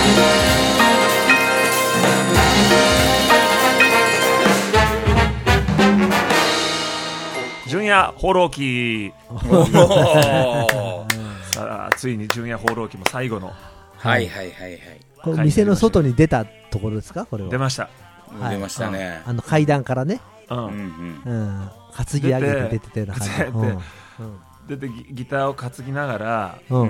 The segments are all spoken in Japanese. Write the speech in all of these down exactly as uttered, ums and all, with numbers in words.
純也放浪記さあついに純也放浪記も最後のはいはいはいはい。 これ店の外に出たところですか？これは出ました、 はい、 出ましたね。 あの階段からね、 うんうんうん、担ぎ上げて出てたような感じで、うん、 出て ギ, ギターを担ぎながら、うんうん、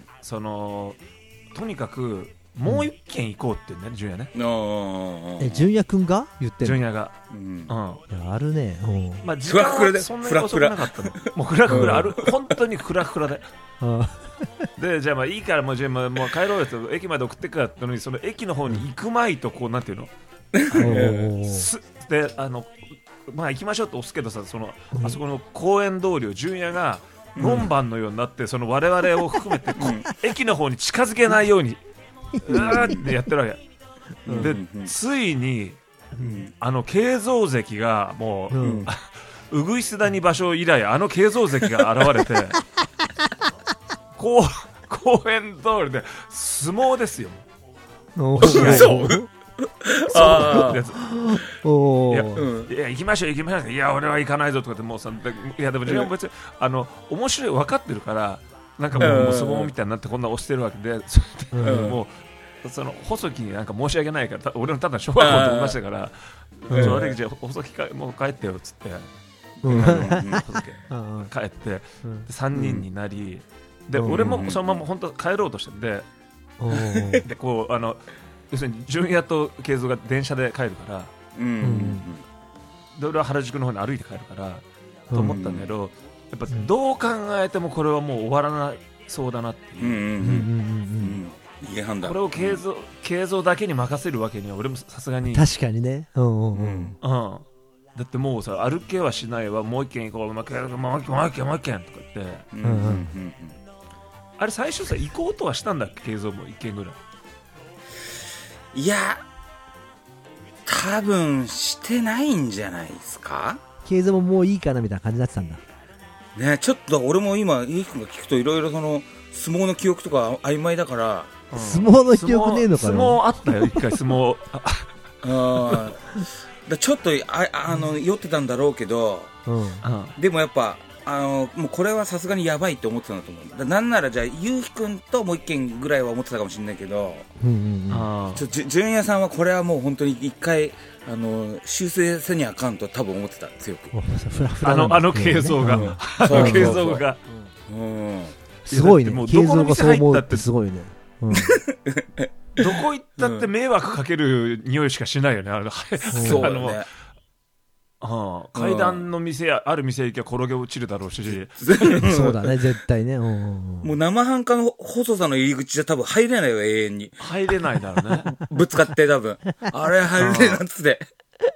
そのとにかくもう一軒行こうってね、純也ね。 え、純也くんが言ってるの？ 純也が、うん、 いやあるね。 まあ時間はそんなに遅くなかったの。もうフラフラある、本当にフラフラで。でじゃあまあいいからもうじゃあもう帰ろうよと駅まで送ってくからってのに、その駅の方に行く前とこうなんていうの。であのまあ行きましょうって押すけどさ、そのあそこの公園通りを純也が門番のようになって、その我々を含めて駅の方に近づけないように。うわーってやってるわけで、ついに、うん、あの慶三関がもう、うん、うぐいす谷場所以来あの慶三関が現れてこう公園通りで相撲ですよ。 そうそうです。おいや、うん、いや行きましょう行きましょう、いや俺は行かないぞとかってもうさ、いやでも自分も別にあの面白い分かってるからなんかも う, もう相撲みたいになってこんな押してるわけで、それで、うん、もうその細木になんか申し訳ないから俺のただ小学校と思いましたから、うん、それじゃあ細木かもう帰ってよっつって、うん、帰って、うん、さんにんになり、で、うん、俺もそのまま本当帰ろうとしてで、うん、でこうあの要するに純也と慶三が電車で帰るから、うん、で俺は原宿の方に歩いて帰るからと思ったんだけど、うんやっぱどう考えてもこれはもう終わらなそうだなっていう。これを慶三、慶三だけに任せるわけには俺もさすがに。 確かにね。うんうんうん。 うん。だってもうさ歩けはしないわ、もう一軒行こう、もう一軒もう一軒もう一軒もう一軒とか言って。うんうんうん。あれ最初さ行こうとはしたんだっけ慶三も一軒ぐらい。 いや多分してないんじゃないですか。 慶三ももういいかなみたいな感じになってたんだ。 ね、ちょっと俺も今ゆうきくんが聞くといろいろその相撲の記憶とか曖昧だから、 うん、相撲の記憶ねえのかな。 相撲あったよ一回相撲あだちょっと あ, あの酔ってたんだろうけど、うん、でもやっぱあのもうこれはさすがにやばいって思ってたんだと思う。だなんならじゃあゆうきくんともう一件ぐらいは思ってたかもしれないけど、うんうんうん、ちょ純也さんはこれはもう本当に一回あの修正せにあかんと多分思ってた強く。 あのあの慶三が、うん、あの慶三が、 うん、すごいね。慶三がそう思うってすごいね。うん、 どこ行ったって迷惑かける匂いしかしないよね。あのそうだね。ああ階段の店やある店行きゃ転げ落ちるだろうしそうだね絶対ね、うん、 もう生半可の細さの入り口じゃ多分入れないよ永遠に。 入れないだろうねぶつかって多分あれ入れないなっつって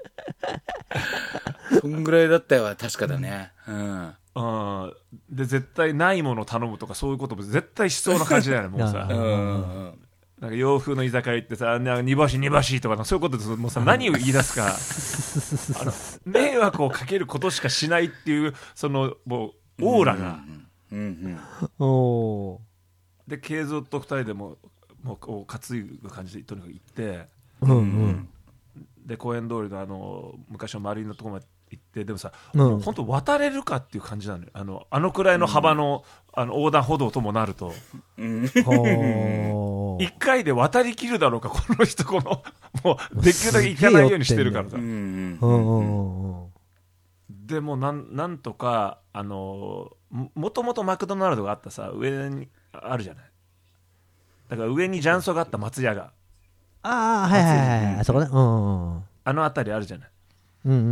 そんぐらいだったよ確かだね、うん、 あで絶対ないもの頼むとかそういうことも絶対しそうな感じだよねもうさ、うんうんなんか洋風の居酒屋行ってさ、煮干し煮干しとかそういうことでもうさ何を言い出すかあの迷惑をかけることしかしないっていうそのもうオーラが、うんうんうん、おで慶三と二人でももうこう担ぐ感じでとにかく行って、うんうん、で公園通りのあの昔の丸いのところまで行ってでもさ、うん、本当渡れるかっていう感じなのよ。あのあのくらいの幅の、うん、あの横断歩道ともなると、うん、一回で渡りきるだろうかこの人このもうできるだけ行かないようにしてるからさ、うんうんうん、でもなんなんとかあのもともとマクドナルドがあったさ上にあるじゃない。だから上に雀荘があった松屋がああはいはいはいあそこね、うんうん、 あの辺りあるじゃない。うんうんうん、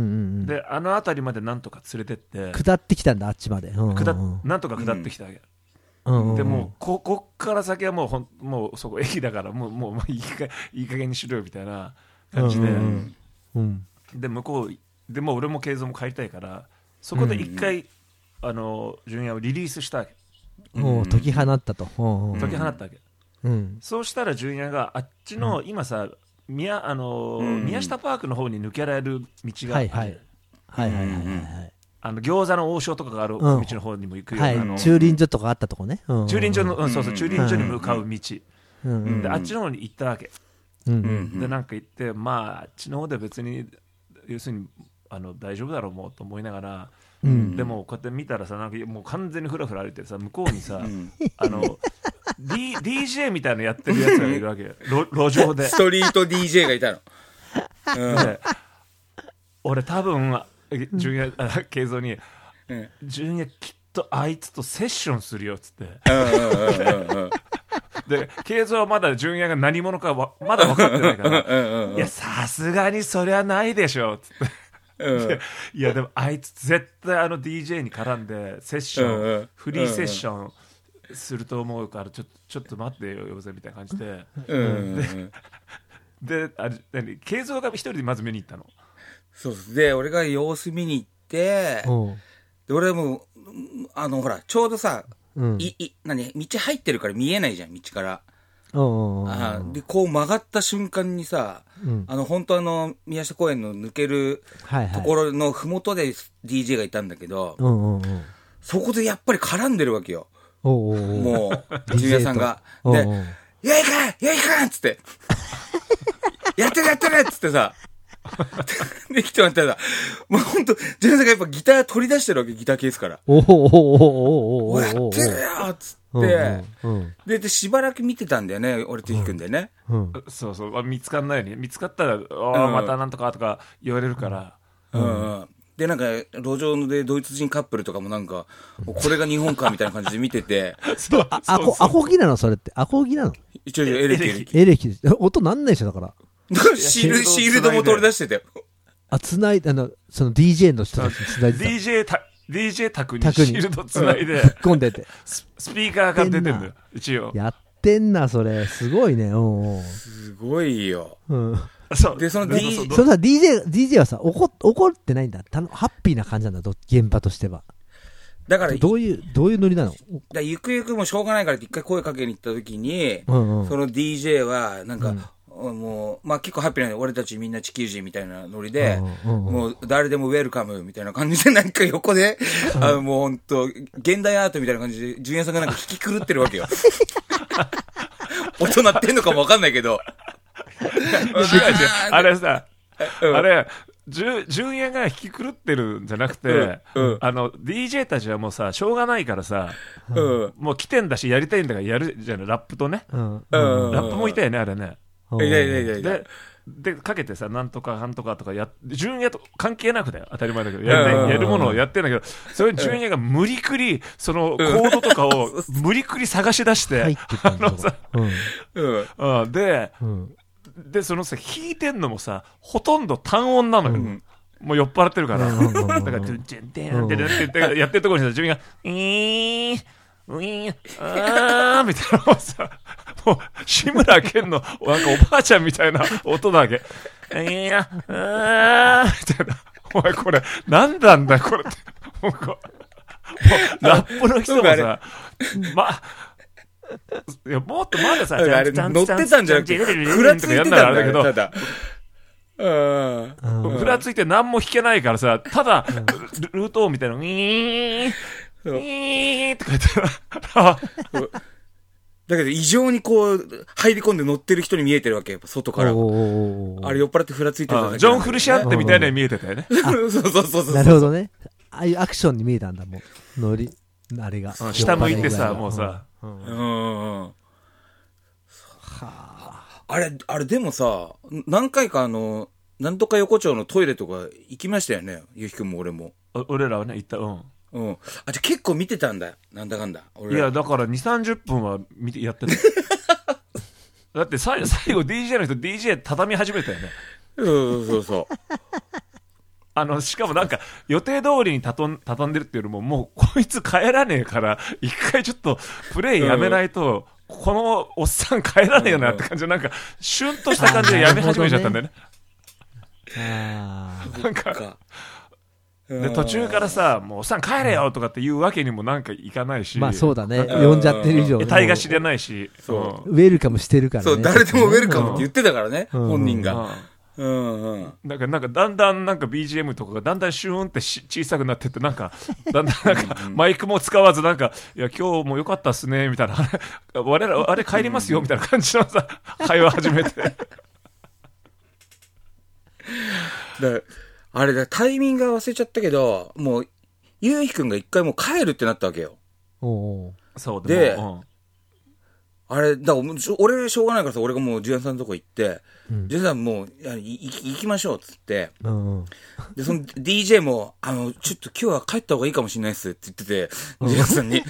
であの辺りまでなんとか連れてって下ってきたんだあっちまで、うんうんうん、 下なんとか下ってきたわけ、うんうん、でもここっから先はもうほんもうそこ駅だからもうもうもういいかいい加減にしろよみたいな感じで、うんうんうん、で向こうでもう俺も慶三も帰りたいからそこで一回、うんうん、あの純也をリリースしたわけ、 うん、解き放ったと、 うんうん、解き放ったわけ、うん、そうしたら純也があっちの、うん、今さ宮, あのーうん、宮下パークの方に抜けられる道がある、はいはいはいはいはいはいあの餃子の王将とかがある道の方にも行くような、うんはい、 駐輪所とかあったとこね、うん、 駐輪所の、うん、そうそう駐輪所に向かう道、 うんうん、 であっちの方に行ったわけ、うんうん、でなんか行ってまああっちの方で別に要するにあの大丈夫だろうもうと思いながら、うん、でもこうやって見たらさなんかもう完全にフラフラ歩いてさ向こうにさ、うん、あのD、ディージェー みたいなのやってるやつがいるわけよ路上でストリート ディージェー がいたの、 うん、俺多分純也慶三に純也きっとあいつとセッションするよっつってで慶三はまだ純也が何者かわまだ分かってないからいやさすがにそれはないでしょっつって、いやでもあいつ絶対あの ディージェー に絡んでセッションフリーセッションすると思うからちょっとちょっと待ってよよぜみたいな感じで、でであれ慶三が一人でまず見に行ったの。 そうで俺が様子見に行って、で俺もあのほらちょうどさ、うん、いい何道入ってるから見えないじゃん道から。あでこう曲がった瞬間にさ、うん、あの本当あの宮下公園の抜けるところのふもとで ディージェー がいたんだけど、うんうん、そこでやっぱり絡んでるわけよ。おうおうおうもうジュニアさんがで「よいかよいか!」っつって「やってるやってる!」っつってさできてもらったらもうほんとジュニアさんがやっぱギター取り出してるわけギターケースから「おおおおおおやってるよ!」っつってででしばらく見てたんだよね俺とひくんでね、 うんうん、そうそう見つかんないように見つかったら「ああまたなんとか」とか言われるから、うんうんうんでなんか路上でドイツ人カップルとかもなんかこれが日本かみたいな感じで見ててそうあこアコギなのそれってアコギなの一応エレキエレキエレキ音なんないでしょだからシールシールドも取り出してたよあつないあのその ディージェー の人たちにつないでたディージェー た ディージェー 宅にシールドつないで突っ込んでてスピーカーが出てんだよ一応やってんなそれすごいねおうすごいようんそうでその D そのさ ディージェー ディージェー はさ怒怒ってないんだたのハッピーな感じなんだ現場としてはだからどういうどういうノリなのだゆくゆくもしょうがないからって一回声かけに行った時に、うんうん、その ディージェー はなんか、うん、もうまあ結構ハッピーな俺たちみんな地球人みたいなノリで、うんうん、もう誰でもウェルカムみたいな感じでなんか横で、うん、あのもう本当現代アートみたいな感じでジュニアさんがなんか引き狂ってるわけよ音鳴ってんのかもわかんないけどあれさ、うん、あれ純也が引き狂ってるんじゃなくて、うんうん、あの ディージェー たちはもうさしょうがないからさ、うん、もう来てんだしやりたいんだからやるじゃないラップとね、うんうん、ラップもいたよねあれね、 いやいやいやいやででかけてさなんとかなんとかとかや純也と関係なくだよ当たり前だけどやる、ね、やるものをやってんだけどそれ純也が無理くりそのコードとかを無理くり探し出してあのさ、うんうん、で、うんでそのさ弾いてんのもさほとんど単音なのよ、うん、もう酔っ払ってるから、うん、だから「ジュンジュンテンテン」ってやってるところにさ自分が「イーンウィーンあー」みたいなのをさもう志村けんのなんかおばあちゃんみたいな音だけ「いやあー」みたいな「お前これ何なんだこれ」ってもうこうもうラップの人もさまあいやもっとまださ、 あれ乗ってたんじゃなくて、ふらついてたんだけど、ただ。 ふらついて何も弾けないからさ、ただ、ルートみたいなの、ウィーン、ウィーンとか言ったら、 だけど異常にこう、入り込んで乗ってる人に見えてるわけ、やっぱ外から。あれ酔っ払ってふらついてただけ。 ジョン・フルシアンテみたいなに見えてたよね。 そうそうそうそう。 なるほどね。ああいうアクションに見えたんだ、もう。ノリ、あれが。 下向いてさ、もうさ。 うんうん、はあ、あれあれでもさ何回かあのなんとか横丁のトイレとか行きましたよねゆうひくんも俺も俺らはね行ったうんうん、あじゃ結構見てたんだなんだかんだ俺らいやだからにじゅうさんじゅっぷんは見てやってただって最後 ディージェー の人 ディージェー 畳み始めたよねそうそうそうあのしかもなんか予定通りにたとん畳んでるっていうよりももうこいつ帰らねえから一回ちょっとプレイやめないと、うん、このおっさん帰らねえよなって感じでなんかシュンとした感じでやめ始めちゃったんだよねあなんかで途中からさもうおっさん帰れよとかって言うわけにもなんかいかないしまあそうだね呼んじゃってる以上得体が知れないしそう、うん、ウェルカムしてるからねそう誰でもウェルカムって言ってたからね、うん、本人が、 うんうんうん、 なんかなんかだんだんなんか ビージーエム とかがだんだんシューンってし小さくなってってなんかだんだんなんかマイクも使わずなんかいや今日も良かったっすねみたいな我々あれ帰りますよみたいな感じのさ会話始めてだあれだタイミングは忘れちゃったけどもうゆうひくんが一回もう帰るってなったわけよ。 おうそうで、うんあれだから俺しょうがないからさ俺がもうジュンヤさんのとこ行って、うん、ジュンヤさんもういやい行きましょうっつって、 うんうん、 でその ディージェー もあのちょっと今日は帰った方がいいかもしれないっすって言ってて、うん、ジュンヤさんに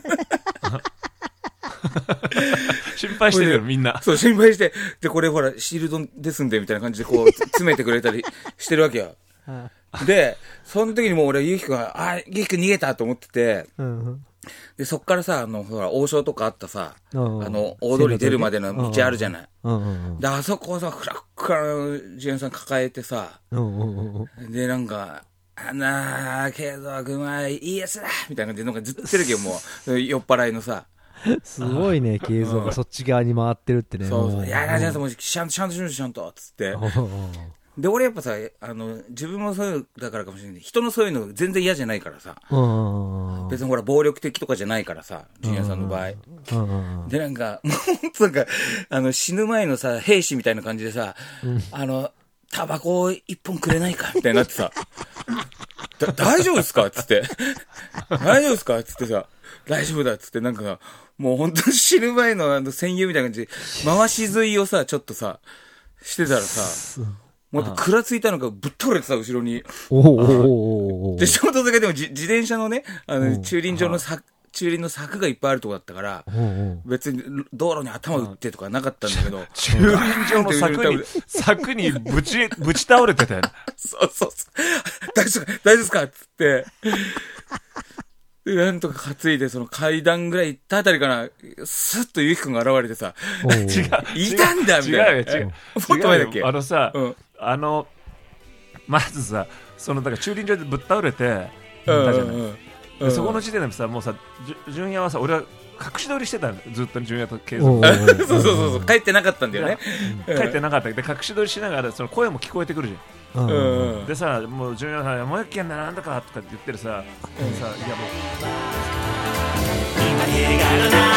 心配してるよみんな。 そう心配してでこれほらシールドですんでみたいな感じでこう詰めてくれたりしてるわけよ。でその時にもう俺ゆうひくんがあゆうひくん逃げたと思ってて。うんでそっからさあのほら王将とかあったさ、うんうん、あの大通り出るまでの道あるじゃない、うんうんうん、であそこをさフラックからジュンヤさん抱えてさ、うんうんうん、でなんかあなー継続前いいやつだみたいな感じでなんかずっと言ってるけどもう酔っ払いのさすごいね継続がそっち側に回ってるってね。 そうそういやいやいやもうちゃんとちゃんとしろちゃんとつってで俺やっぱさあの自分もそういうだからかもしれない人のそういうの全然嫌じゃないからさ、うん、別にほら暴力的とかじゃないからさジュニアさんの場合、うん、でなんかもうなんかあの死ぬ前のさ兵士みたいな感じでさ、うん、あのタバコ一本くれないかみたいになってさだ大丈夫ですかっつって大丈夫ですかっつってさ大丈夫だっつってなんかもう本当に死ぬ前のあの戦友みたいな感じで回し吸いをさちょっとさしてたらさもうやっぱくらついたのがぶっ倒れてさ後ろにおでちょうどだけでも自転車のねあの駐輪場のさ駐輪の柵がいっぱいあるとこだったから別に道路に頭打ってとかなかったんだけど駐輪場の柵に柵にぶちぶち倒れてたよそうそうそう大丈夫か大丈夫ですかっつってでなんとか担いでその階段ぐらい行ったあたりからスッとゆうきくんが現れてさ違ういたんだみたいな違うよ違うもっと前だっけあのさ、うん、あのまずさそのだから駐輪場でぶっ倒れてたじゃない、うんうんうん、そこの時点でさもうさ純也はさ俺は隠し撮りしてたんだずっと純也と継続そうそうそうそう帰ってなかったんだよね、 うん、帰ってなかったで隠し撮りしながらその声も聞こえてくるじゃんうんうん、でさもう純也さんもう一軒だなんとかとかって言ってるさ、うん、さいやもう